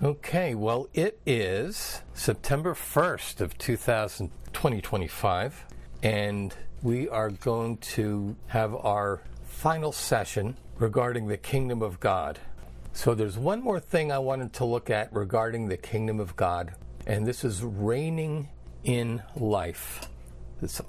Okay, well, it is September 1st of 2025, and we are going to have our final session regarding the kingdom of God. So there's one more thing I wanted to look at regarding the kingdom of God, and this is reigning in life. It's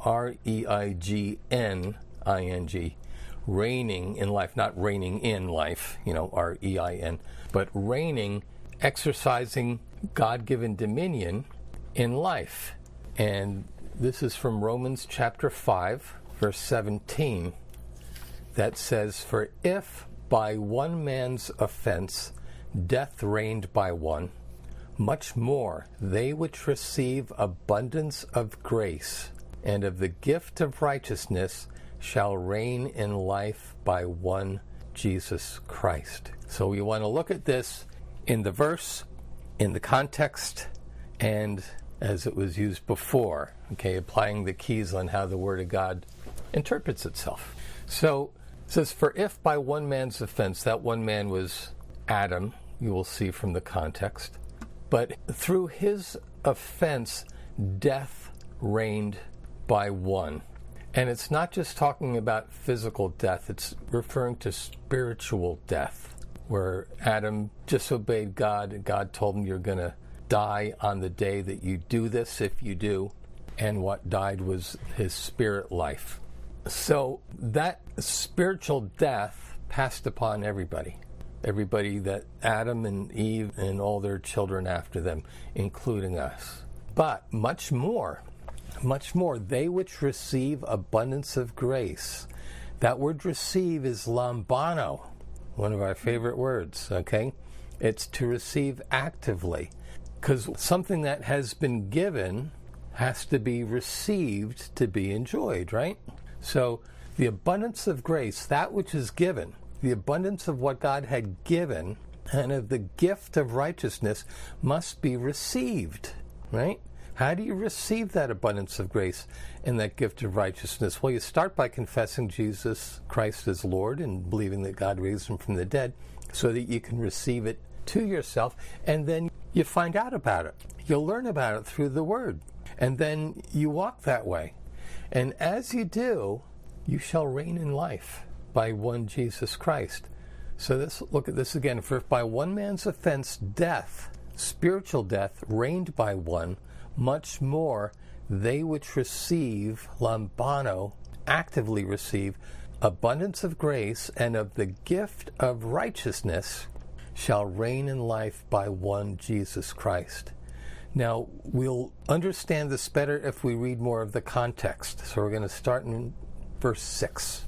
R-E-I-G-N-I-N-G. Reigning in life, not reigning in life, R-E-I-N, but reigning, exercising God-given dominion in life. And this is from Romans chapter 5, verse 17, that says, "For if by one man's offense death reigned by one, much more they which receive abundance of grace and of the gift of righteousness shall reign in life by one Jesus Christ." So we want to look at this in the verse, in the context, and as it was used before, applying the keys on how the Word of God interprets itself. So it says, "For if by one man's offense," that one man was Adam, you will see from the context, "but through his offense death reigned by one." And it's not just talking about physical death, it's referring to spiritual death, where Adam disobeyed God, and God told him, "You're going to die on the day that you do this, if you do," and what died was his spirit life. So that spiritual death passed upon everybody that Adam and Eve and all their children after them, including us. But much more, they which receive abundance of grace. That word receive is lambano, one of our favorite words, It's to receive actively, because something that has been given has to be received to be enjoyed, right? So the abundance of grace, that which is given, the abundance of what God had given, and of the gift of righteousness must be received, right? How do you receive that abundance of grace and that gift of righteousness? Well, you start by confessing Jesus Christ as Lord and believing that God raised him from the dead so that you can receive it to yourself, and then you find out about it. You'll learn about it through the Word, and then you walk that way. And as you do, you shall reign in life by one Jesus Christ. So look at this again. "For if by one man's offense death, spiritual death, reigned by one, much more they which receive," lambano, actively receive, "abundance of grace and of the gift of righteousness shall reign in life by one Jesus Christ." Now, we'll understand this better if we read more of the context. So we're going to start in verse 6,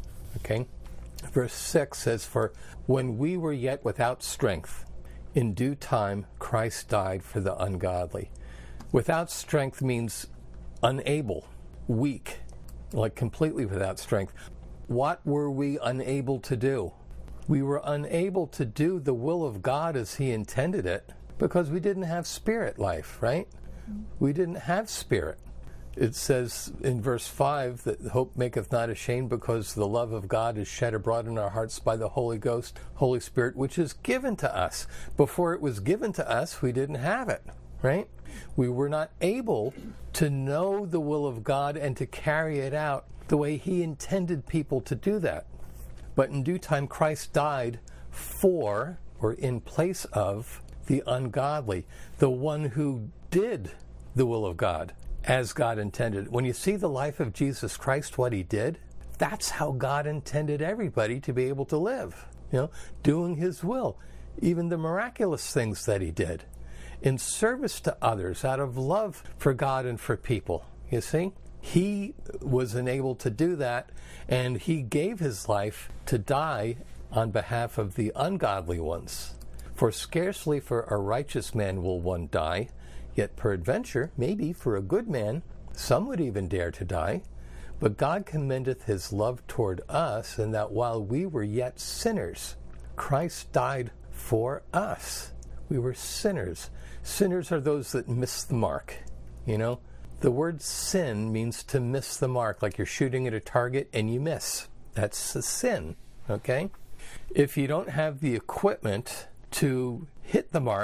Verse 6 says, "For when we were yet without strength, in due time Christ died for the ungodly." Without strength means unable, weak, like completely without strength. What were we unable to do? We were unable to do the will of God as He intended it because we didn't have spirit life, right? We didn't have spirit. It says in verse 5 that hope maketh not ashamed, because the love of God is shed abroad in our hearts by the Holy Ghost, Holy Spirit, which is given to us. Before it was given to us, we didn't have it, right? We were not able to know the will of God and to carry it out the way He intended people to do that. But in due time, Christ died for, or in place of, the ungodly, the one who did the will of God as God intended. When you see the life of Jesus Christ, what He did, that's how God intended everybody to be able to live, doing His will, even the miraculous things that He did, in service to others, out of love for God and for people. You see? He was enabled to do that, and He gave His life to die on behalf of the ungodly ones. "For scarcely for a righteous man will one die, yet peradventure, maybe for a good man, some would even dare to die. But God commendeth His love toward us, in that while we were yet sinners, Christ died for us." We were sinners. Sinners are those that miss the mark, The word sin means to miss the mark, like you're shooting at a target and you miss. That's a sin, If you don't have the equipment to hit the mark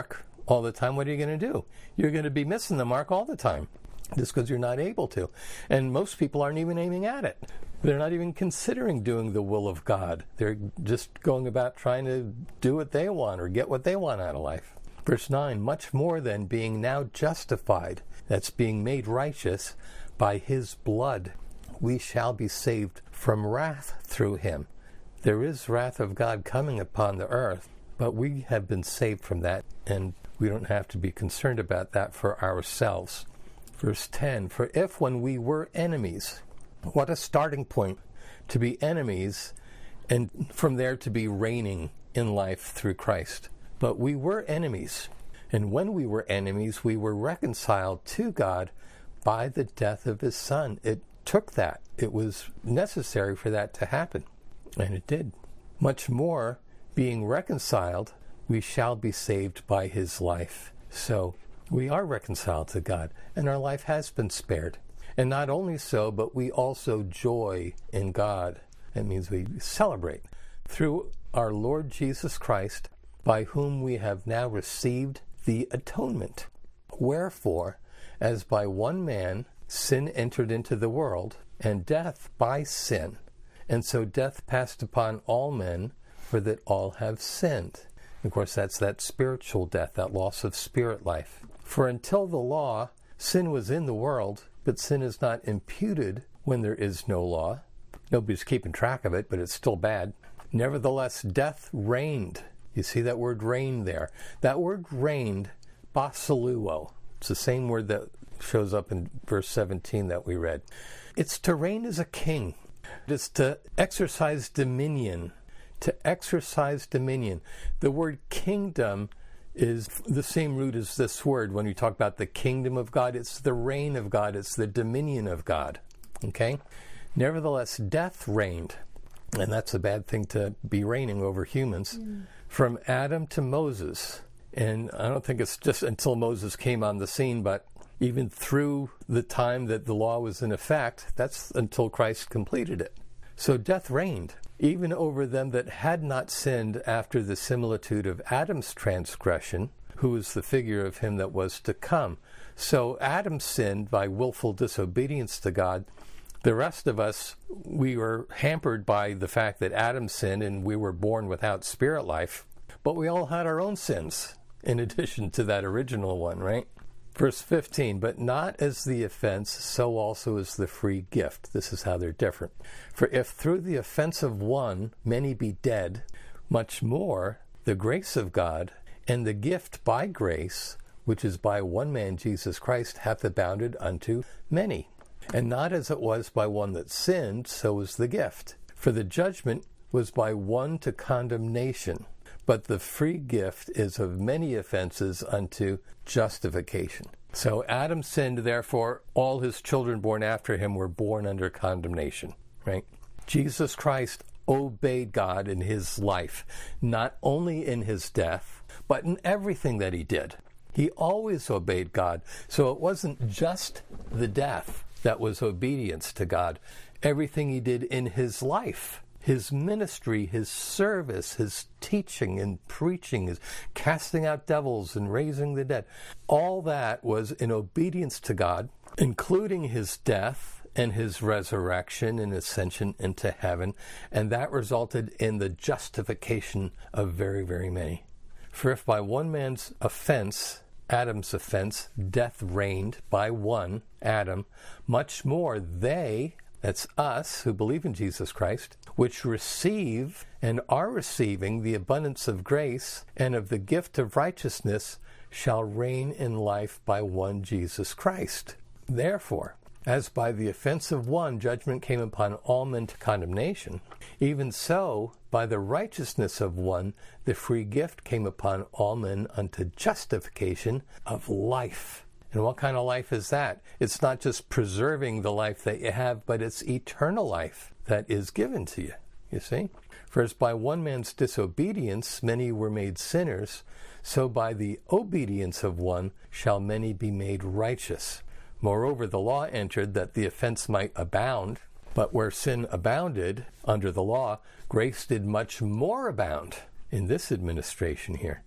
all the time, what are you going to do? You're going to be missing the mark all the time just because you're not able to. And most people aren't even aiming at it. They're not even considering doing the will of God. They're just going about trying to do what they want or get what they want out of life. Verse 9, much more than being now justified, that's being made righteous by his blood, we shall be saved from wrath through him. There is wrath of God coming upon the earth, but we have been saved from that, and we don't have to be concerned about that for ourselves. Verse 10, for if when we were enemies, what a starting point to be enemies, and from there to be reigning in life through Christ. But we were enemies, and when we were enemies, we were reconciled to God by the death of his Son. It took that. It was necessary for that to happen, and it did. Much more, being reconciled, we shall be saved by his life. So we are reconciled to God, and our life has been spared. And not only so, but we also joy in God. That means we celebrate through our Lord Jesus Christ, by whom we have now received the atonement. Wherefore, as by one man sin entered into the world, and death by sin, and so death passed upon all men, for that all have sinned. Of course, that's that spiritual death, that loss of spirit life. For until the law, sin was in the world, but sin is not imputed when there is no law. Nobody's keeping track of it, but it's still bad. Nevertheless, death reigned. You see that word reign there. That word reigned, basiluo. It's the same word that shows up in verse 17 that we read. It's to reign as a king. It's to exercise dominion. To exercise dominion. The word kingdom is the same root as this word. When you talk about the kingdom of God, it's the reign of God. It's the dominion of God. Okay? Nevertheless, death reigned. And that's a bad thing, to be reigning over humans. From Adam to Moses. And I don't think it's just until Moses came on the scene, but even through the time that the law was in effect, that's until Christ completed it. So death reigned, even over them that had not sinned after the similitude of Adam's transgression, who is the figure of him that was to come. So Adam sinned by willful disobedience to God. The rest of us, we were hampered by the fact that Adam sinned and we were born without spirit life. But we all had our own sins in addition to that original one, right? Verse 15, but not as the offense, so also is the free gift. This is how they're different. For if through the offense of one many be dead, much more the grace of God and the gift by grace, which is by one man Jesus Christ, hath abounded unto many. And not as it was by one that sinned, so is the gift. For the judgment was by one to condemnation, but the free gift is of many offenses unto justification. So Adam sinned, therefore all his children born after him were born under condemnation, right? Jesus Christ obeyed God in his life, not only in his death, but in everything that he did. He always obeyed God. So it wasn't just the death that was obedience to God. Everything he did in his life, his ministry, his service, his teaching and preaching, his casting out devils and raising the dead, all that was in obedience to God, including his death and his resurrection and ascension into heaven, and that resulted in the justification of very, very many. For if by one man's offense, Adam's offense, death reigned by one, Adam, much more they, that's us who believe in Jesus Christ, which receive and are receiving the abundance of grace and of the gift of righteousness, shall reign in life by one Jesus Christ. Therefore, as by the offense of one judgment came upon all men to condemnation, even so by the righteousness of one the free gift came upon all men unto justification of life. And what kind of life is that? It's not just preserving the life that you have, but it's eternal life that is given to you, you see? For as by one man's disobedience many were made sinners, so by the obedience of one shall many be made righteous. Moreover, the law entered that the offense might abound, but where sin abounded under the law, grace did much more abound in this administration here,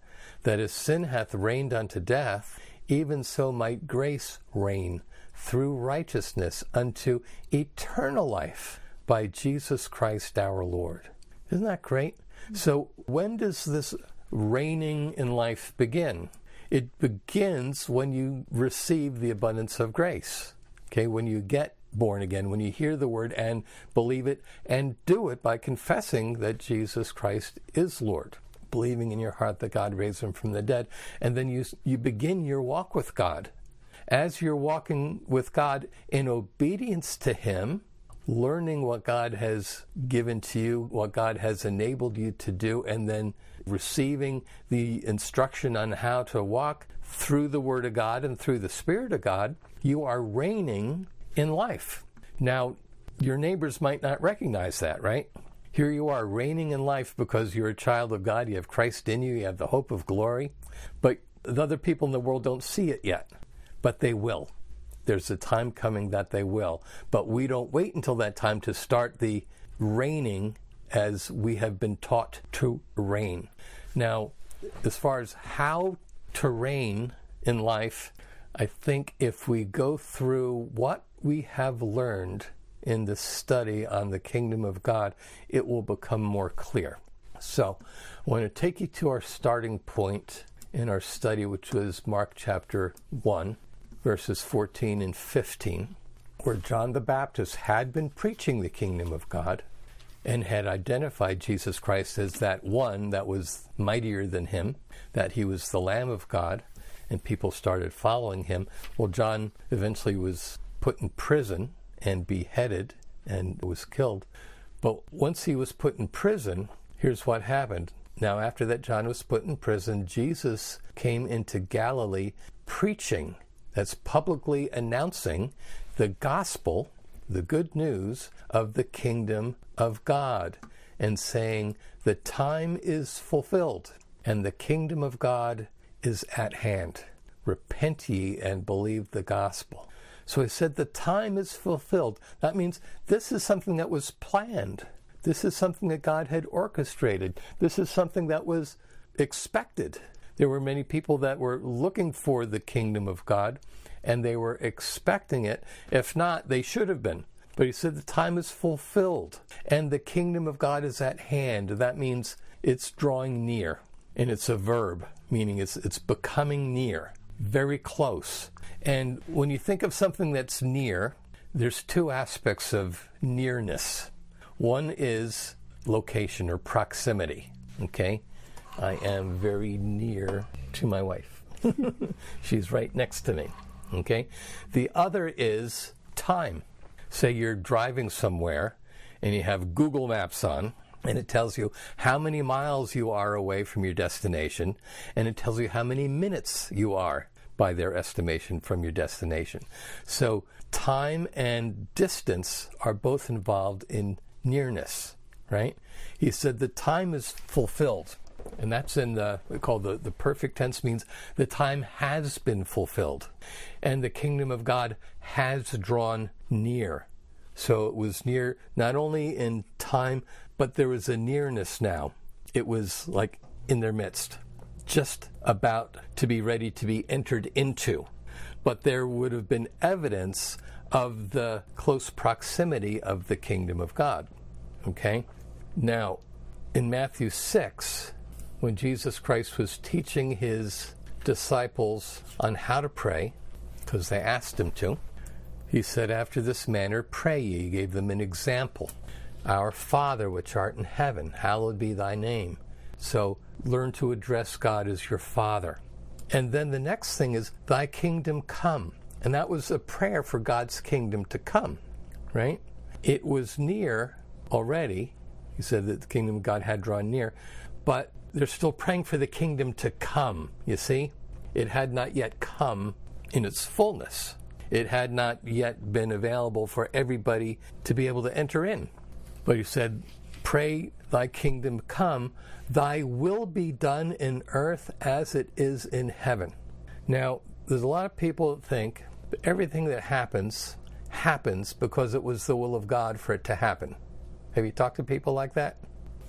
that as sin hath reigned unto death, even so might grace reign through righteousness unto eternal life by Jesus Christ our Lord. Isn't that great? So when does this reigning in life begin? It begins when you receive the abundance of grace. Okay, when you get born again, when you hear the word and believe it and do it by confessing that Jesus Christ is Lord, believing in your heart that God raised him from the dead, and then you begin your walk with God. As you're walking with God in obedience to him, learning what God has given to you, what God has enabled you to do, and then receiving the instruction on how to walk through the Word of God and through the Spirit of God, you are reigning in life. Now, your neighbors might not recognize that, right? Here you are reigning in life because you're a child of God, you have Christ in you, you have the hope of glory, but the other people in the world don't see it yet, but they will. There's a time coming that they will, but we don't wait until that time to start the reigning as we have been taught to reign. Now, as far as how to reign in life, I think if we go through what we have learned in the study on the kingdom of God, it will become more clear. So, I want to take you to our starting point in our study, which was Mark chapter 1, verses 14 and 15, where John the Baptist had been preaching the kingdom of God and had identified Jesus Christ as that one that was mightier than him, that he was the Lamb of God, and people started following him. Well, John eventually was put in prison and beheaded and was killed. But once he was put in prison, here's what happened. Now, after that John was put in prison, Jesus came into Galilee preaching, that's publicly announcing the gospel, the good news of the kingdom of God, and saying, the time is fulfilled, and the kingdom of God is at hand. Repent ye and believe the gospel. So he said the time is fulfilled. That means this is something that was planned. This is something that God had orchestrated. This is something that was expected. There were many people that were looking for the kingdom of God, and they were expecting it. If not, they should have been. But he said the time is fulfilled, and the kingdom of God is at hand. That means it's drawing near, and it's a verb, meaning it's becoming near, very close. And when you think of something that's near, there's two aspects of nearness. One is location or proximity, okay? I am very near to my wife. She's right next to me, okay? The other is time. Say you're driving somewhere and you have Google Maps on, and it tells you how many miles you are away from your destination, and it tells you how many minutes you are by their estimation from your destination. So time and distance are both involved in nearness, right? He said the time is fulfilled. And that's in the perfect tense, means the time has been fulfilled. And the kingdom of God has drawn near. So it was near not only in time, but there was a nearness now. It was like in their midst, just about to be ready to be entered into. But there would have been evidence of the close proximity of the kingdom of God. Okay? Now, in Matthew 6, when Jesus Christ was teaching his disciples on how to pray, because they asked him to, he said, after this manner pray ye. He gave them an example. Our Father which art in heaven, hallowed be thy name. So learn to address God as your Father. And then the next thing is, thy kingdom come. And that was a prayer for God's kingdom to come, right? It was near already. He said that the kingdom of God had drawn near, but they're still praying for the kingdom to come, you see? It had not yet come in its fullness. It had not yet been available for everybody to be able to enter in. But he said, pray thy kingdom come, thy will be done in earth as it is in heaven. Now, there's a lot of people that think that everything that happens because it was the will of God for it to happen. Have you talked to people like that?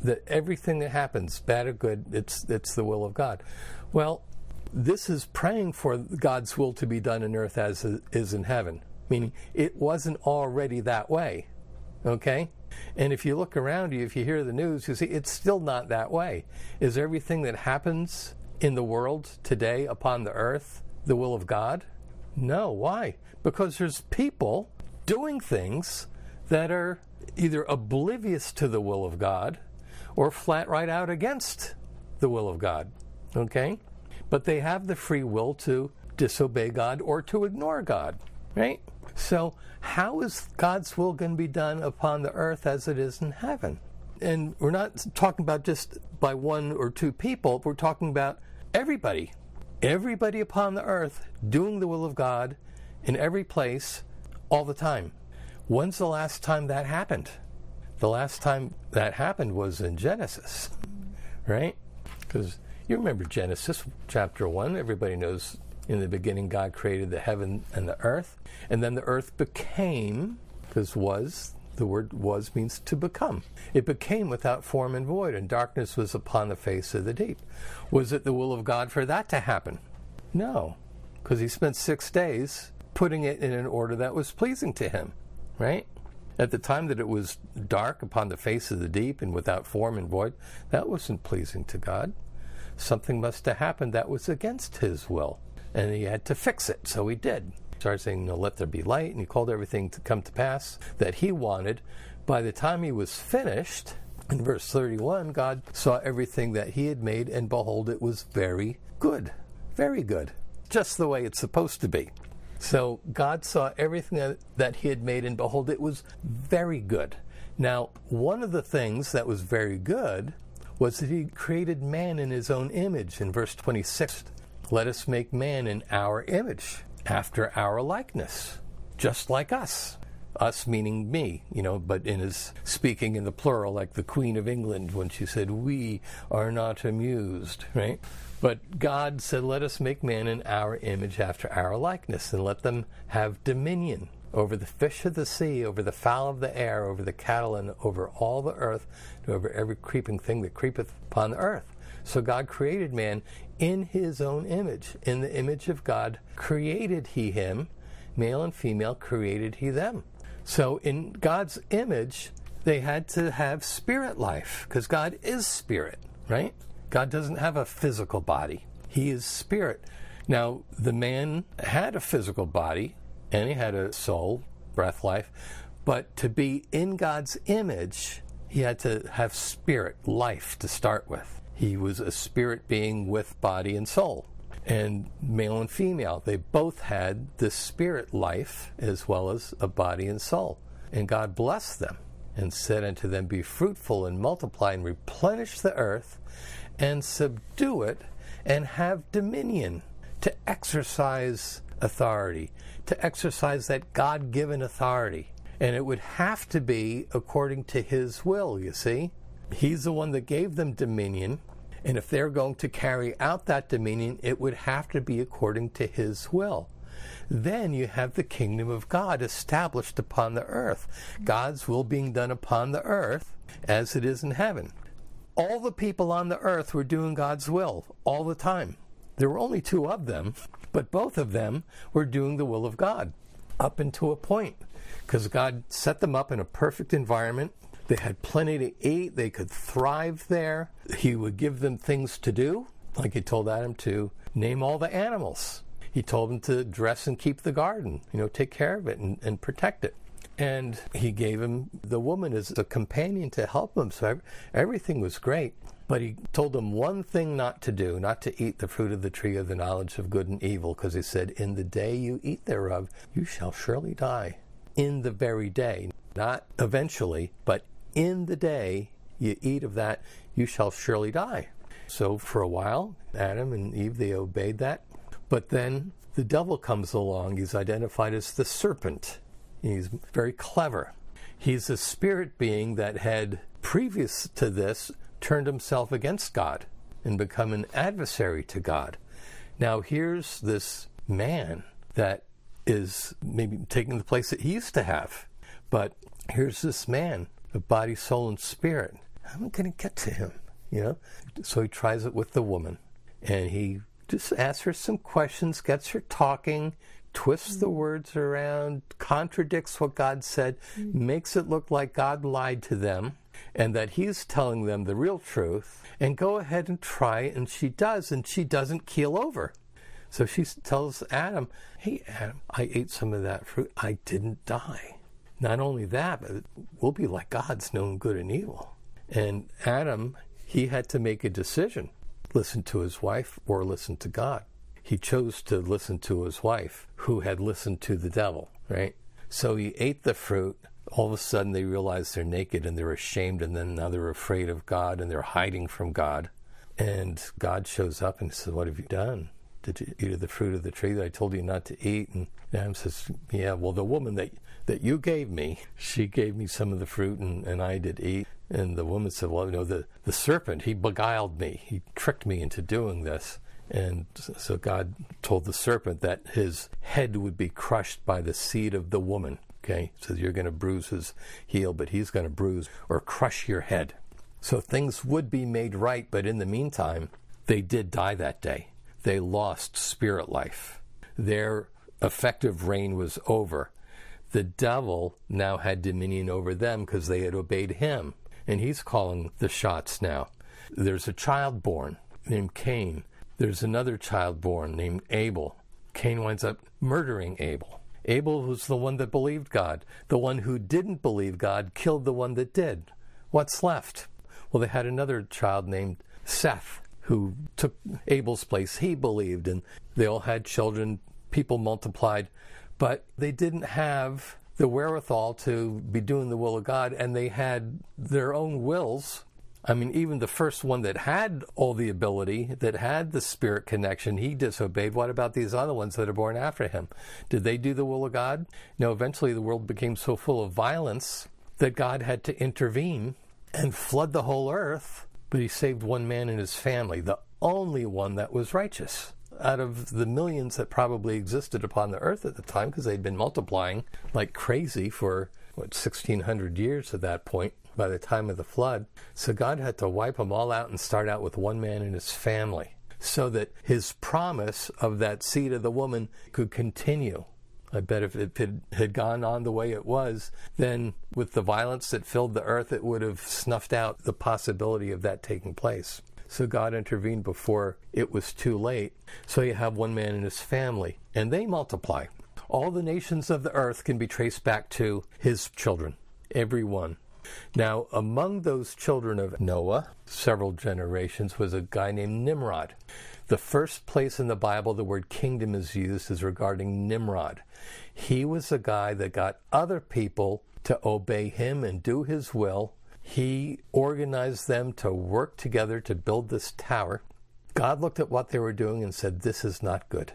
that everything that happens, bad or good, it's the will of God. Well, this is praying for God's will to be done on earth as it is in heaven, meaning it wasn't already that way, okay? And if you look around you, if you hear the news, you see it's still not that way. Is everything that happens in the world today upon the earth the will of God? No. Why? Because there's people doing things that are either oblivious to the will of God or flat right out against the will of God, okay? But they have the free will to disobey God or to ignore God, right? So how is God's will going to be done upon the earth as it is in heaven? And we're not talking about just by one or two people. We're talking about everybody. Everybody upon the earth doing the will of God in every place all the time. When's the last time that happened? The last time that happened was in Genesis, right? Because you remember Genesis chapter 1. Everybody knows in the beginning God created the heaven and the earth. And then the earth became, because was, the word was means to become. It became without form and void, and darkness was upon the face of the deep. Was it the will of God for that to happen? No, because he spent 6 days putting it in an order that was pleasing to him, right? At the time that it was dark upon the face of the deep and without form and void, that wasn't pleasing to God. Something must have happened that was against his will, and he had to fix it, so he did. He started saying, no, let there be light, and he called everything to come to pass that he wanted. By the time he was finished, in verse 31, God saw everything that he had made, and behold, it was very good. Very good. Just the way it's supposed to be. So God saw everything that he had made, and behold, it was very good. Now, one of the things that was very good was that he created man in his own image. In verse 26, let us make man in our image, after our likeness, just like us. Us meaning me, but in his speaking in the plural, like the Queen of England when she said, we are not amused, right? But God said, let us make man in our image after our likeness, and let them have dominion over the fish of the sea, over the fowl of the air, over the cattle, and over all the earth, and over every creeping thing that creepeth upon the earth. So God created man in his own image. In the image of God created he him, male and female created he them. So in God's image, they had to have spirit life, because God is spirit, right? God doesn't have a physical body. He is spirit. Now, the man had a physical body, and he had a soul, breath, life, but to be in God's image, he had to have spirit, life to start with. He was a spirit being with body and soul. And male and female, they both had the spirit life as well as a body and soul. And God blessed them and said unto them, be fruitful and multiply and replenish the earth and subdue it and have dominion, to exercise authority, to exercise that God-given authority. And it would have to be according to his will, you see. He's the one that gave them dominion. And if they're going to carry out that dominion, it would have to be according to his will. Then you have the kingdom of God established upon the earth. God's will being done upon the earth as it is in heaven. All the people on the earth were doing God's will all the time. There were only 2 of them, but both of them were doing the will of God up until a point, because God set them up in a perfect environment. They had plenty to eat. They could thrive there. He would give them things to do, like he told Adam to name all the animals. He told him to dress and keep the garden, take care of it and protect it. And he gave him the woman as a companion to help him. So everything was great. But he told them one thing not to do, not to eat the fruit of the tree of the knowledge of good and evil, because he said, in the day you eat thereof, you shall surely die. In the very day, not eventually, but in the day you eat of that, you shall surely die. So for a while, Adam and Eve, they obeyed that. But then the devil comes along. He's identified as the serpent. He's very clever. He's a spirit being that had, previous to this, turned himself against God and become an adversary to God. Now here's this man that is maybe taking the place that he used to have. But here's this man of body, soul, and spirit. I'm going to get to him, So he tries it with the woman, and he just asks her some questions, gets her talking, twists the words around, contradicts what God said, makes it look like God lied to them, and that he's telling them the real truth, and go ahead and try, and she does, and she doesn't keel over. So she tells Adam, hey, Adam, I ate some of that fruit. I didn't die. Not only that, but we'll be like God's knowing good and evil. And Adam, he had to make a decision, listen to his wife or listen to God. He chose to listen to his wife, who had listened to the devil, right? So he ate the fruit. All of a sudden they realize they're naked and they're ashamed, and then now they're afraid of God and they're hiding from God. And God shows up and says, what have you done? Did you eat of the fruit of the tree that I told you not to eat? And Adam says, yeah, well, the woman that you gave me, she gave me some of the fruit and I did eat. And the woman said, well, the serpent, he beguiled me. He tricked me into doing this. And so God told the serpent that his head would be crushed by the seed of the woman. Okay, so you're going to bruise his heel, but he's going to bruise or crush your head. So things would be made right, but in the meantime, they did die that day. They lost spirit life. Their effective reign was over. The devil now had dominion over them because they had obeyed him, and he's calling the shots now. There's a child born named Cain. There's another child born named Abel. Cain winds up murdering Abel. Abel was the one that believed God. The one who didn't believe God killed the one that did. What's left? Well, they had another child named Seth, who took Abel's place. He believed, and they all had children. People multiplied, but they didn't have the wherewithal to be doing the will of God, and they had their own wills. I mean, even the first one that had all the ability, that had the spirit connection, he disobeyed. What about these other ones that are born after him? Did they do the will of God? No, eventually the world became so full of violence that God had to intervene and flood the whole earth. But he saved one man and his family, the only one that was righteous out of the millions that probably existed upon the earth at the time, because they'd been multiplying like crazy for, 1,600 years at that point by the time of the flood. So God had to wipe them all out and start out with one man and his family so that his promise of that seed of the woman could continue. I bet if it had gone on the way it was, then with the violence that filled the earth, it would have snuffed out the possibility of that taking place. So God intervened before it was too late. So you have one man and his family, and they multiply. All the nations of the earth can be traced back to his children, every one. Now, among those children of Noah, several generations, was a guy named Nimrod. The first place in the Bible the word kingdom is used is regarding Nimrod. He was a guy that got other people to obey him and do his will. He organized them to work together to build this tower. God looked at what they were doing and said, this is not good.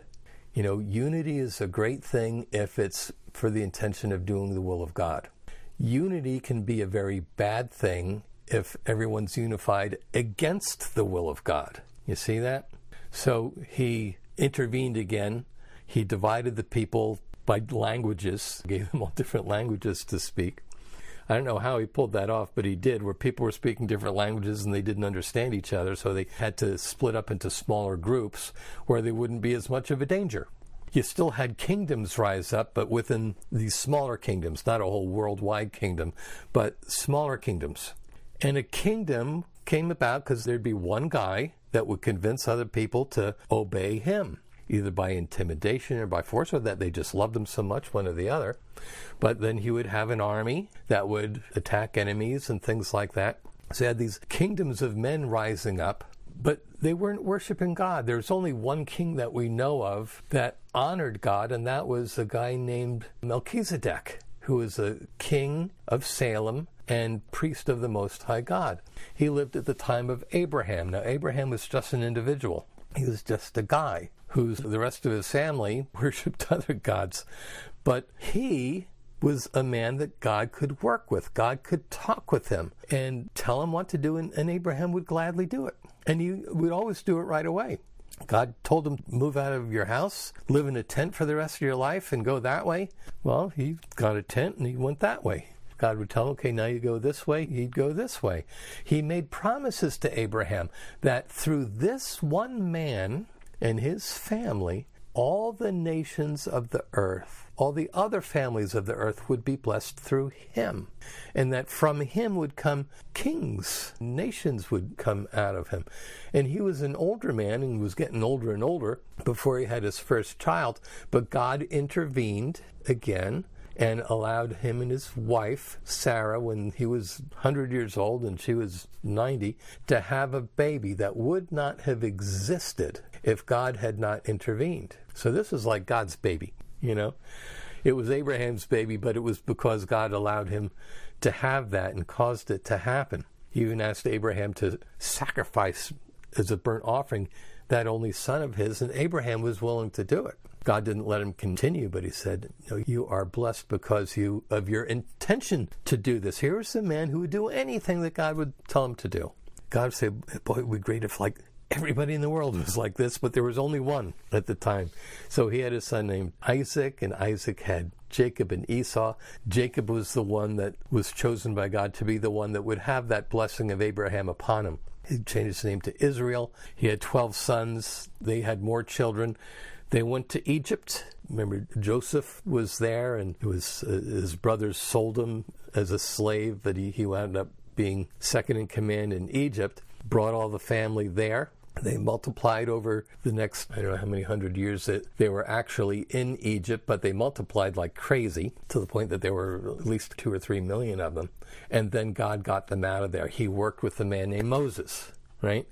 Unity is a great thing if it's for the intention of doing the will of God. Unity can be a very bad thing if everyone's unified against the will of God. You see that? So he intervened again. He divided the people by languages, gave them all different languages to speak. I don't know how he pulled that off, but he did, where people were speaking different languages and they didn't understand each other, so they had to split up into smaller groups where they wouldn't be as much of a danger. You still had kingdoms rise up, but within these smaller kingdoms, not a whole worldwide kingdom, but smaller kingdoms. And a kingdom came about because there'd be one guy that would convince other people to obey him, either by intimidation or by force, or that they just loved him so much, one or the other. But then he would have an army that would attack enemies and things like that. So you had these kingdoms of men rising up, but they weren't worshiping God. There's only one king that we know of that honored God, and that was a guy named Melchizedek, who was a king of Salem and priest of the Most High God. He lived at the time of Abraham. Now, Abraham was just an individual. He was just a guy who's the rest of his family worshipped other gods. But he was a man that God could work with. God could talk with him and tell him what to do, and Abraham would gladly do it. And he would always do it right away. God told him, move out of your house, live in a tent for the rest of your life, and go that way. Well, he got a tent and he went that way. God would tell him, okay, now you go this way, he'd go this way. He made promises to Abraham that through this one man and his family, all the nations of the earth, all the other families of the earth would be blessed through him. And that from him would come kings, nations would come out of him. And he was an older man and was getting older and older before he had his first child. But God intervened again and allowed him and his wife, Sarah, when he was 100 years old and she was 90, to have a baby that would not have existed if God had not intervened. So this is like God's baby, you know. It was Abraham's baby, but it was because God allowed him to have that and caused it to happen. He even asked Abraham to sacrifice as a burnt offering that only son of his, and Abraham was willing to do it. God didn't let him continue, but he said, you are blessed because of your intention to do this. Here's a man who would do anything that God would tell him to do. God would say, boy, it would be great if everybody in the world was like this, but there was only one at the time. So he had a son named Isaac, and Isaac had Jacob and Esau. Jacob was the one that was chosen by God to be the one that would have that blessing of Abraham upon him. He changed his name to Israel. He had 12 sons. They had more children. They went to Egypt. Remember, Joseph was there, and it was his brothers sold him as a slave, but he wound up being second in command in Egypt, brought all the family there. They multiplied over the next, I don't know how many 100 years that they were actually in Egypt, but they multiplied like crazy to the point that there were at least 2 or 3 million of them. And then God got them out of there. He worked with a man named Moses, right?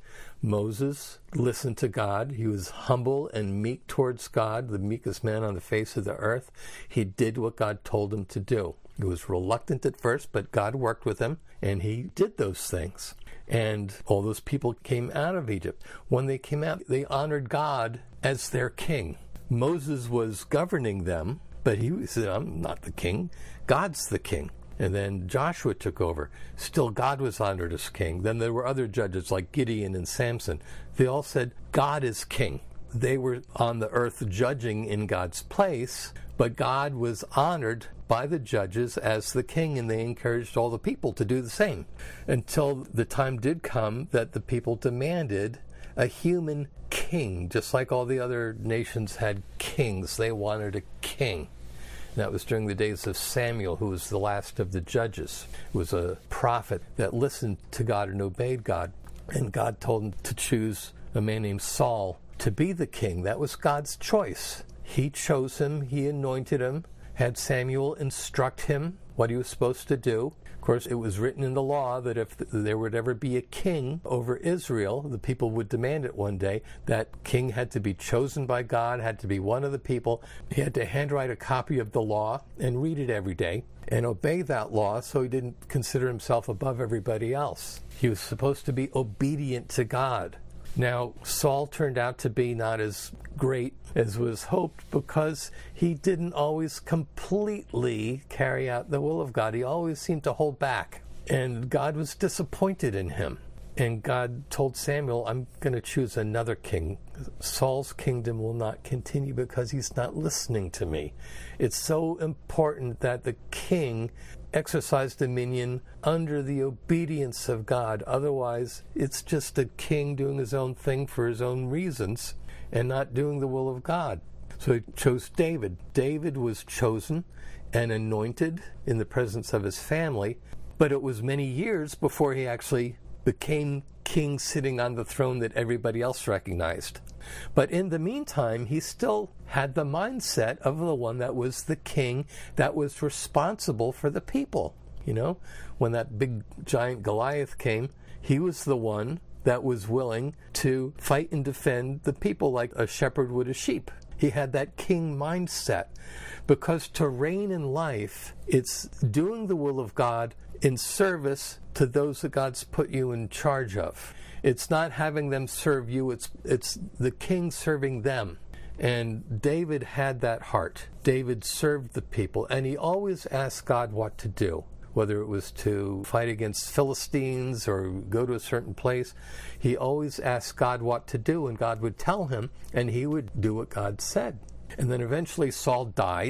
Moses listened to God. He was humble and meek towards God, the meekest man on the face of the earth. He did what God told him to do. He was reluctant at first, but God worked with him, and he did those things. And all those people came out of Egypt. When they came out, they honored God as their king. Moses was governing them, but he said, I'm not the king. God's the king. And then Joshua took over. Still, God was honored as king. Then there were other judges like Gideon and Samson. They all said, God is king. They were on the earth judging in God's place, but God was honored by the judges as the king, and they encouraged all the people to do the same until the time did come that the people demanded a human king. Just like all the other nations had kings, they wanted a king. And that was during the days of Samuel, who was the last of the judges. He was a prophet that listened to God and obeyed God, and God told him to choose a man named Saul to be the king. That was God's choice. He chose him, he anointed him, had Samuel instruct him what he was supposed to do. Of course, it was written in the law that if there would ever be a king over Israel, the people would demand it one day. That king had to be chosen by God, had to be one of the people. He had to handwrite a copy of the law and read it every day and obey that law, so he didn't consider himself above everybody else. He was supposed to be obedient to God. Now, Saul turned out to be not as great as was hoped because he didn't always completely carry out the will of God. He always seemed to hold back, and God was disappointed in him. And God told Samuel, I'm going to choose another king. Saul's kingdom will not continue because he's not listening to me. It's so important that the king exercise dominion under the obedience of God. Otherwise, it's just a king doing his own thing for his own reasons and not doing the will of God. So he chose David. David was chosen and anointed in the presence of his family, but it was many years before he actually became king, sitting on the throne that everybody else recognized. But in the meantime, he still had the mindset of the one that was the king, that was responsible for the people. You know, when that big giant Goliath came, he was the one that was willing to fight and defend the people like a shepherd would a sheep. He had that king mindset, because to reign in life, it's doing the will of God in service to those that God's put you in charge of. It's not having them serve you, it's the king serving them. And David had that heart. David served the people, and he always asked God what to do. Whether it was to fight against Philistines or go to a certain place, he always asked God what to do, and God would tell him, and he would do what God said. And then eventually Saul died,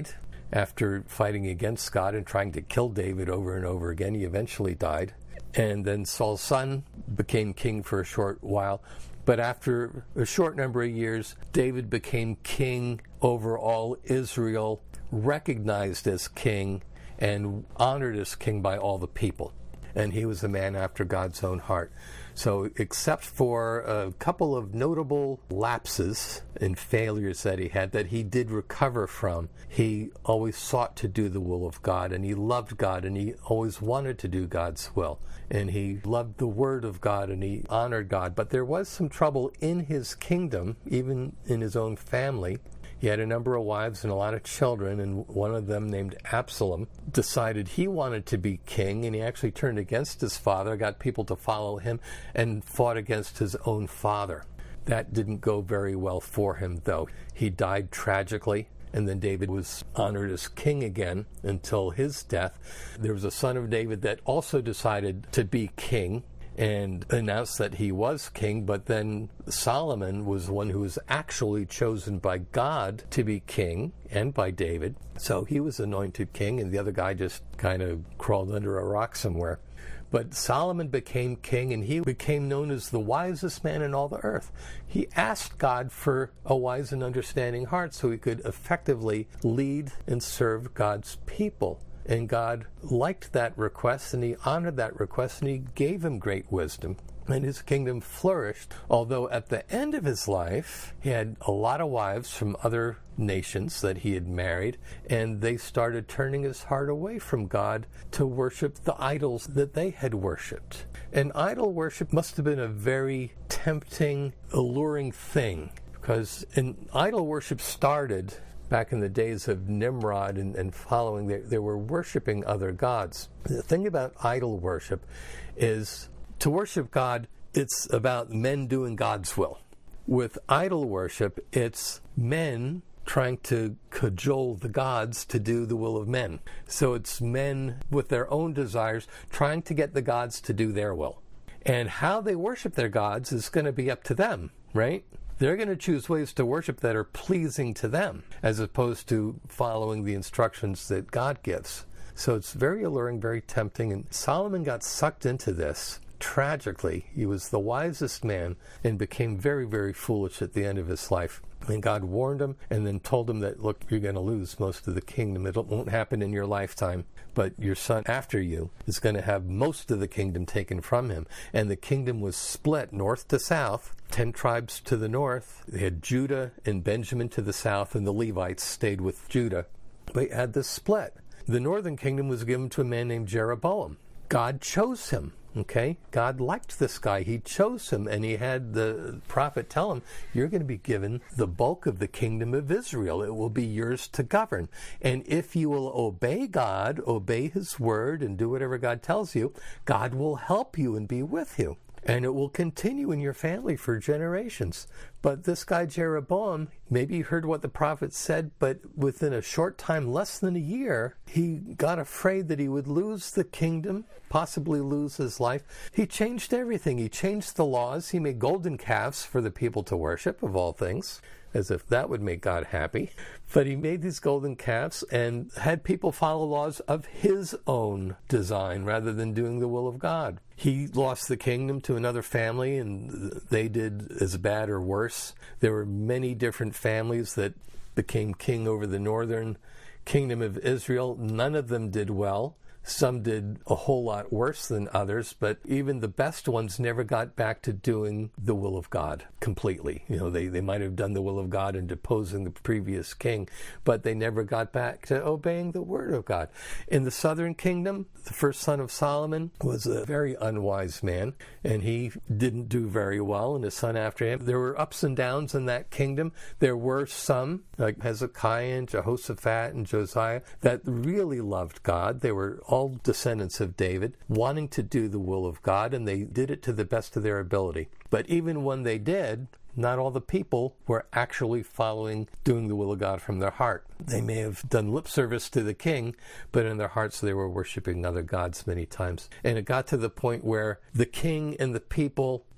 after fighting against God and trying to kill David over and over again. He eventually died. And then Saul's son became king for a short while. But after a short number of years, David became king over all Israel, recognized as king, and honored as king by all the people. And he was a man after God's own heart. So except for a couple of notable lapses and failures that he had that he did recover from, he always sought to do the will of God, and he loved God, and he always wanted to do God's will. And he loved the word of God, and he honored God. But there was some trouble in his kingdom, even in his own family. He had a number of wives and a lot of children, and one of them, named Absalom, decided he wanted to be king, and he actually turned against his father, got people to follow him, and fought against his own father. That didn't go very well for him, though. He died tragically, and then David was honored as king again until his death. There was a son of David that also decided to be king and announced that he was king, but then Solomon was the one who was actually chosen by God to be king, and by David. So he was anointed king, and the other guy just kind of crawled under a rock somewhere. But Solomon became king, and he became known as the wisest man in all the earth. He asked God for a wise and understanding heart so he could effectively lead and serve God's people. And God liked that request, and he honored that request, and he gave him great wisdom. And his kingdom flourished, although at the end of his life, he had a lot of wives from other nations that he had married, and they started turning his heart away from God to worship the idols that they had worshipped. And idol worship must have been a very tempting, alluring thing, because idol worship started back in the days of Nimrod and following. They were worshiping other gods. The thing about idol worship is, to worship God, it's about men doing God's will. With idol worship, it's men trying to cajole the gods to do the will of men. So it's men with their own desires trying to get the gods to do their will. And how they worship their gods is going to be up to them, right? They're going to choose ways to worship that are pleasing to them, as opposed to following the instructions that God gives. So it's very alluring, very tempting, and Solomon got sucked into this tragically. He was the wisest man and became very, very foolish at the end of his life. And God warned him and then told him that, look, you're going to lose most of the kingdom. It won't happen in your lifetime, but your son after you is going to have most of the kingdom taken from him. And the kingdom was split north to south, 10 tribes to the north. They had Judah and Benjamin to the south, and the Levites stayed with Judah. They had this split. The northern kingdom was given to a man named Jeroboam. God chose him. Okay, God liked this guy. He chose him, and he had the prophet tell him, you're going to be given the bulk of the kingdom of Israel. It will be yours to govern. And if you will obey God, obey his word, and do whatever God tells you, God will help you and be with you. And it will continue in your family for generations. But this guy Jeroboam, maybe he heard what the prophet said, but within a short time, less than a year, he got afraid that he would lose the kingdom, possibly lose his life. He changed everything. He changed the laws. He made golden calves for the people to worship, of all things, as if that would make God happy. But he made these golden calves and had people follow laws of his own design rather than doing the will of God. He lost the kingdom to another family, and they did as bad or worse. There were many different families that became king over the northern kingdom of Israel. None of them did well. Some did a whole lot worse than others, but even the best ones never got back to doing the will of God completely. You know, they might have done the will of God in deposing the previous king, but they never got back to obeying the word of God. In the southern kingdom, the first son of Solomon was a very unwise man, and he didn't do very well, and his son after him. There were ups and downs in that kingdom. There were some, like Hezekiah and Jehoshaphat and Josiah, that really loved God. They were all descendants of David, wanting to do the will of God, and they did it to the best of their ability. But even when they did, not all the people were actually doing the will of God from their heart. They may have done lip service to the king, but in their hearts they were worshiping other gods many times. And it got to the point where the king and the people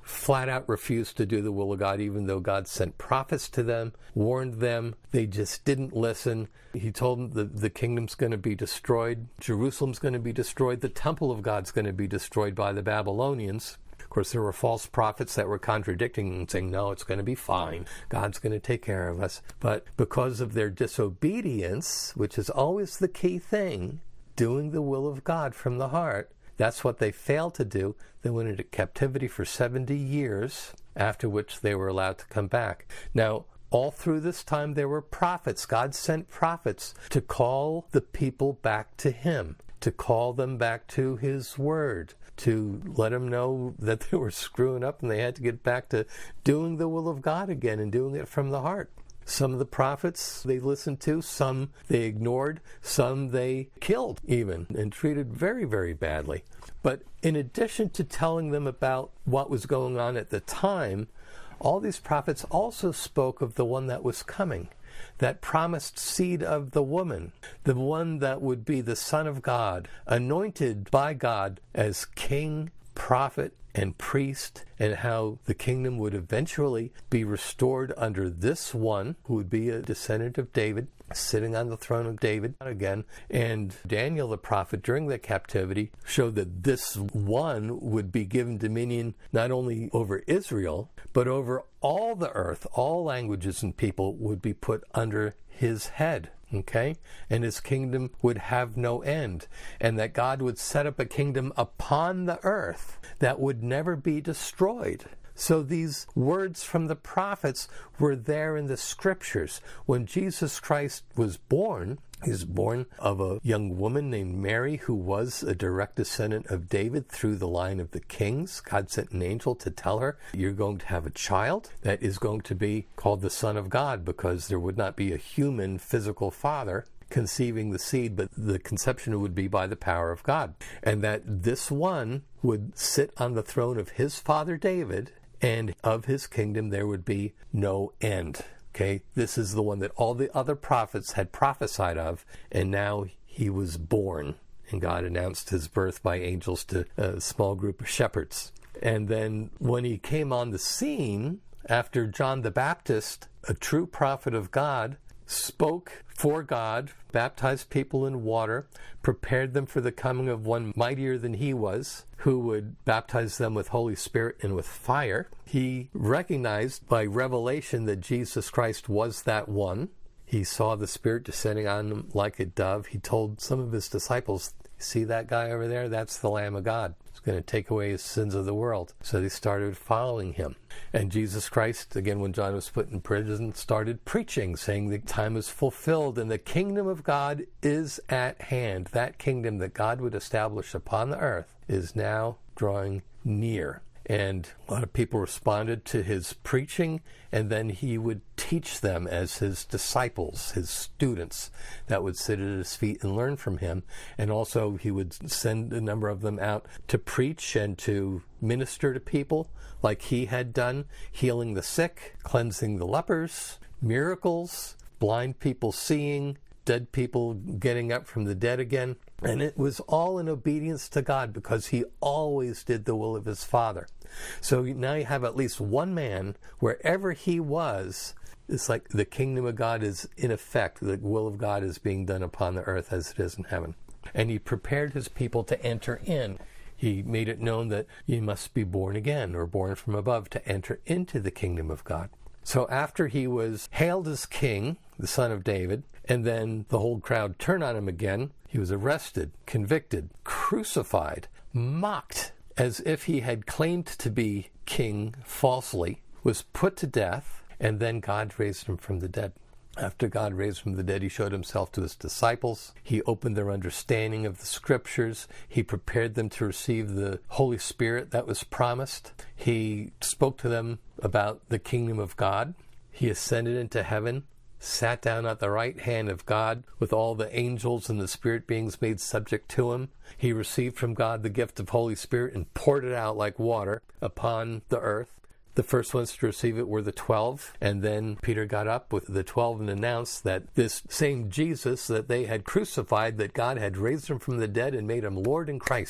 flat out refused to do the will of God, even though God sent prophets to them, warned them. They just didn't listen. He told them the kingdom's going to be destroyed. Jerusalem's going to be destroyed. The temple of God's going to be destroyed by the Babylonians. Of course, there were false prophets that were contradicting and saying, no, it's going to be fine. God's going to take care of us. But because of their disobedience, which is always the key thing, doing the will of God from the heart, that's what they failed to do. They went into captivity for 70 years, after which they were allowed to come back. Now, all through this time, there were prophets. God sent prophets to call the people back to Him, to call them back to His Word, to let them know that they were screwing up and they had to get back to doing the will of God again and doing it from the heart. Some of the prophets they listened to, some they ignored, some they killed even and treated very, very badly. But in addition to telling them about what was going on at the time, all these prophets also spoke of the one that was coming, that promised seed of the woman, the one that would be the Son of God, anointed by God as king, prophet, and priest, and how the kingdom would eventually be restored under this one, who would be a descendant of David, sitting on the throne of David again. And Daniel the prophet, during the captivity, showed that this one would be given dominion not only over Israel, but over all the earth. All languages and people would be put under his head. Okay? And his kingdom would have no end. And that God would set up a kingdom upon the earth that would never be destroyed. So these words from the prophets were there in the scriptures. When Jesus Christ was born, he was born of a young woman named Mary, who was a direct descendant of David through the line of the kings. God sent an angel to tell her, you're going to have a child that is going to be called the Son of God, because there would not be a human physical father conceiving the seed, but the conception would be by the power of God. And that this one would sit on the throne of his father David, and of his kingdom there would be no end. Okay, this is the one that all the other prophets had prophesied of, and now he was born. And God announced his birth by angels to a small group of shepherds. And then when he came on the scene, after John the Baptist, a true prophet of God, spoke for God, baptized people in water, prepared them for the coming of one mightier than he was, who would baptize them with Holy Spirit and with fire. He recognized by revelation that Jesus Christ was that one. He saw the Spirit descending on him like a dove. He told some of his disciples, see that guy over there? That's the Lamb of God. He's going to take away his sins of the world. So they started following him. And Jesus Christ, again, when John was put in prison, started preaching, saying the time is fulfilled and the kingdom of God is at hand. That kingdom that God would establish upon the earth is now drawing near. And a lot of people responded to his preaching, and then he would teach them as his disciples, his students, that would sit at his feet and learn from him. And also he would send a number of them out to preach and to minister to people like he had done, healing the sick, cleansing the lepers, miracles, blind people seeing, dead people getting up from the dead again. And it was all in obedience to God, because he always did the will of his Father. So now you have at least one man, wherever he was, it's like the kingdom of God is in effect. The will of God is being done upon the earth as it is in heaven. And he prepared his people to enter in. He made it known that you must be born again, or born from above, to enter into the kingdom of God. So after he was hailed as king, the son of David, and then the whole crowd turned on him again, he was arrested, convicted, crucified, mocked, as if he had claimed to be king falsely, was put to death, and then God raised him from the dead. After God raised him from the dead, he showed himself to his disciples. He opened their understanding of the scriptures. He prepared them to receive the Holy Spirit that was promised. He spoke to them about the kingdom of God. He ascended into heaven, sat down at the right hand of God with all the angels and the spirit beings made subject to him. He received from God the gift of Holy Spirit and poured it out like water upon the earth. The first ones to receive it were the 12, and then Peter got up with the 12 and announced that this same Jesus that they had crucified, that God had raised him from the dead and made him Lord and Christ.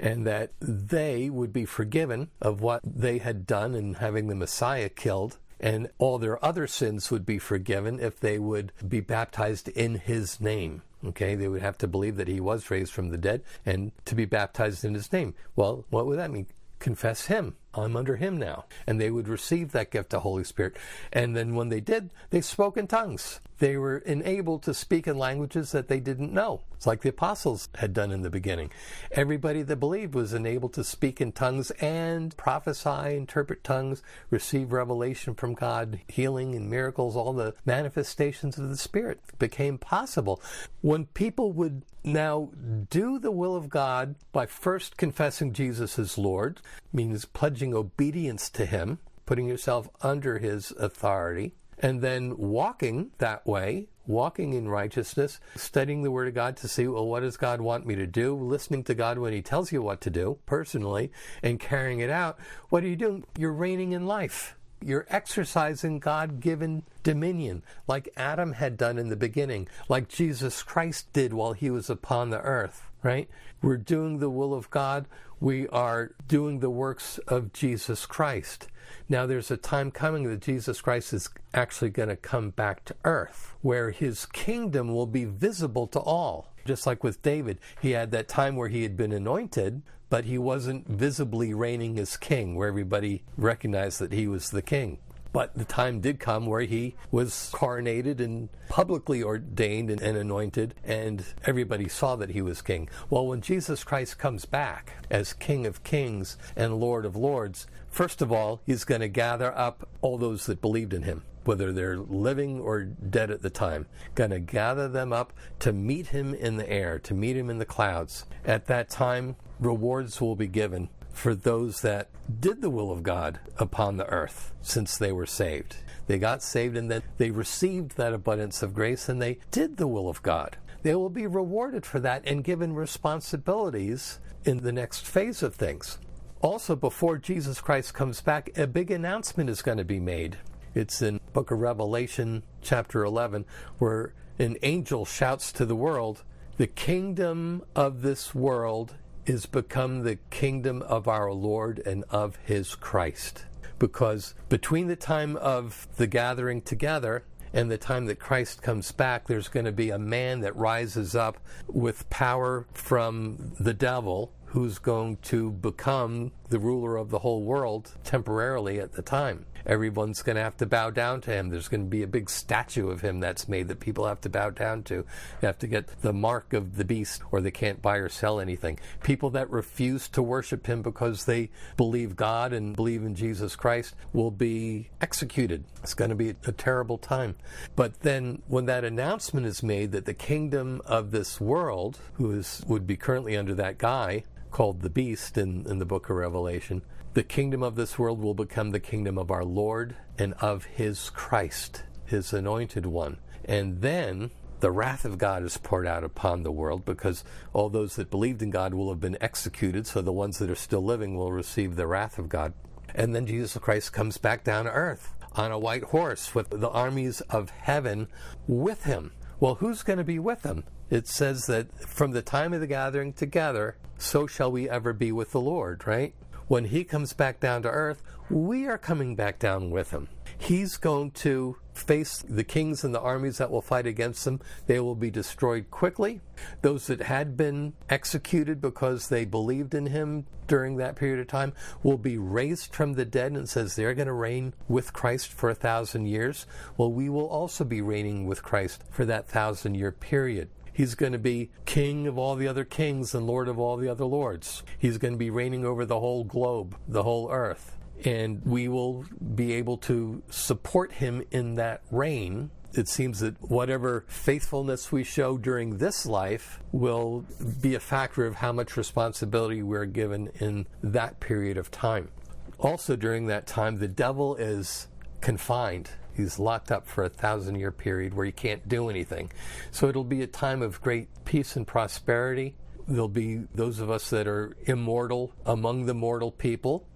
and that they would be forgiven of what they had done in having the Messiah killed, and all their other sins would be forgiven if they would be baptized in his name. Okay, they would have to believe that he was raised from the dead and to be baptized in his name. Well, what would that mean? Confess him. I'm under him now. And they would receive that gift of Holy Spirit. And then when they did, they spoke in tongues. They were enabled to speak in languages that they didn't know. It's like the apostles had done in the beginning. Everybody that believed was enabled to speak in tongues and prophesy, interpret tongues, receive revelation from God, healing and miracles, all the manifestations of the Spirit became possible. When people would now do the will of God by first confessing Jesus as Lord, means pledging obedience to him, putting yourself under his authority, and then walking that way, walking in righteousness, studying the Word of God to see, well, what does God want me to do? Listening to God when he tells you what to do, personally, and carrying it out. What are you doing? You're reigning in life. You're exercising God-given dominion, like Adam had done in the beginning, like Jesus Christ did while he was upon the earth, right? We're doing the will of God. We are doing the works of Jesus Christ. Now, there's a time coming that Jesus Christ is actually going to come back to earth, where his kingdom will be visible to all. Just like with David, he had that time where he had been anointed, but he wasn't visibly reigning as king, where everybody recognized that he was the king. But the time did come where he was coronated and publicly ordained and anointed, and everybody saw that he was king. Well, when Jesus Christ comes back as King of Kings and Lord of Lords, first of all, he's going to gather up all those that believed in him, whether they're living or dead at the time, going to gather them up to meet him in the air, to meet him in the clouds. At that time, rewards will be given for those that did the will of God upon the earth since they were saved. They got saved and then they received that abundance of grace and they did the will of God. They will be rewarded for that and given responsibilities in the next phase of things. Also, before Jesus Christ comes back, a big announcement is going to be made. It's in Book of Revelation, chapter 11, where an angel shouts to the world, "The kingdom of this world is become the kingdom of our Lord and of his Christ." Because between the time of the gathering together and the time that Christ comes back, there's going to be a man that rises up with power from the devil, who's going to become the ruler of the whole world temporarily at the time. Everyone's going to have to bow down to him. There's going to be a big statue of him that's made that people have to bow down to. They have to get the mark of the beast or they can't buy or sell anything. People that refuse to worship him because they believe God and believe in Jesus Christ will be executed. It's going to be a terrible time. But then when that announcement is made that the kingdom of this world, would be currently under that guy called the beast in the book of Revelation, the kingdom of this world will become the kingdom of our Lord and of his Christ, his anointed one. And then the wrath of God is poured out upon the world because all those that believed in God will have been executed, so the ones that are still living will receive the wrath of God. And then Jesus Christ comes back down to earth on a white horse with the armies of heaven with him. Well, who's going to be with him? It says that from the time of the gathering together, so shall we ever be with the Lord, right? When he comes back down to earth, we are coming back down with him. He's going to face the kings and the armies that will fight against him. They will be destroyed quickly. Those that had been executed because they believed in him during that period of time will be raised from the dead, and it says they're going to reign with Christ for 1,000 years. Well, we will also be reigning with Christ for that 1,000-year period. He's going to be king of all the other kings and lord of all the other lords. He's going to be reigning over the whole globe, the whole earth. And we will be able to support him in that reign. It seems that whatever faithfulness we show during this life will be a factor of how much responsibility we're given in that period of time. Also during that time, the devil is confined. He's locked up for 1,000-year period where he can't do anything. So it'll be a time of great peace and prosperity. There'll be those of us that are immortal among the mortal people.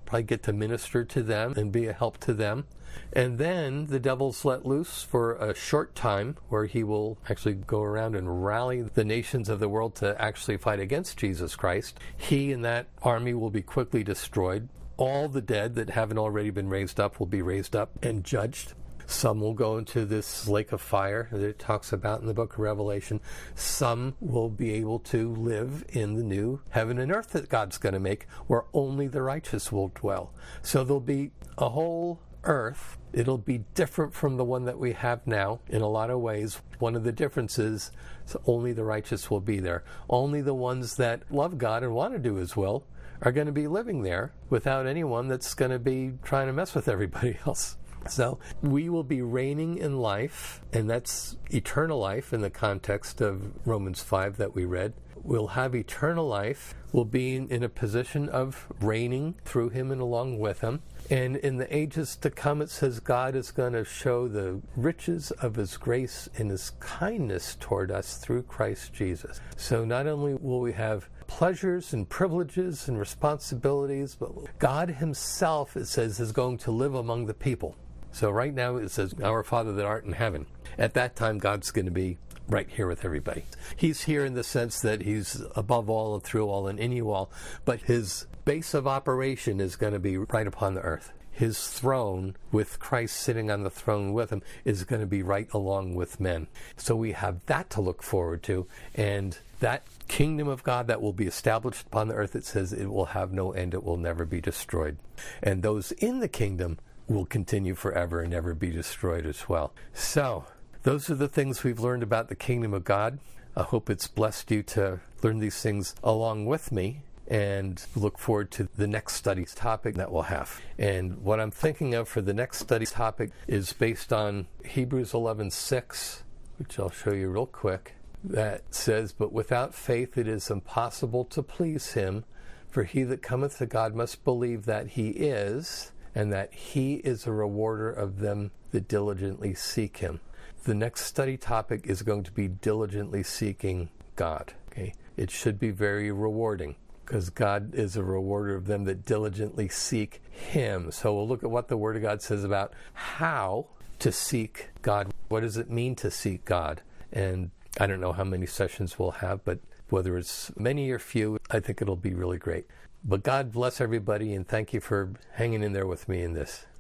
probably get to minister to them and be a help to them. And then the devil's let loose for a short time, where he will actually go around and rally the nations of the world to actually fight against Jesus Christ. He and that army will be quickly destroyed. All the dead that haven't already been raised up will be raised up and judged. Some will go into this lake of fire that it talks about in the book of Revelation. Some will be able to live in the new heaven and earth that God's going to make, where only the righteous will dwell. So there'll be a whole earth. It'll be different from the one that we have now in a lot of ways. One of the differences is only the righteous will be there. Only the ones that love God and want to do His will are going to be living there, without anyone that's going to be trying to mess with everybody else. So we will be reigning in life, and that's eternal life in the context of Romans 5 that we read. We'll have eternal life. We'll be in a position of reigning through Him and along with Him. And in the ages to come, it says God is going to show the riches of His grace and His kindness toward us through Christ Jesus. So not only will we have pleasures and privileges and responsibilities, but God Himself, it says, is going to live among the people. So right now it says, Our Father that art in heaven. At that time, God's going to be right here with everybody. He's here in the sense that He's above all and through all and in you all, but His base of operation is going to be right upon the earth. His throne, with Christ sitting on the throne with Him, is going to be right along with men. So we have that to look forward to, and that kingdom of God that will be established upon the earth, it says it will have no end, it will never be destroyed. And those in the kingdom will continue forever and never be destroyed as well. So, those are the things we've learned about the kingdom of God. I hope it's blessed you to learn these things along with me, and look forward to the next study topic that we'll have. And what I'm thinking of for the next study topic is based on Hebrews 11:6, which I'll show you real quick. That says, But without faith it is impossible to please Him, for he that cometh to God must believe that He is, and that He is a rewarder of them that diligently seek Him. The next study topic is going to be diligently seeking God. Okay? It should be very rewarding, because God is a rewarder of them that diligently seek Him. So we'll look at what the Word of God says about how to seek God. What does it mean to seek God? And I don't know how many sessions we'll have, but whether it's many or few, I think it'll be really great. But God bless everybody, and thank you for hanging in there with me in this.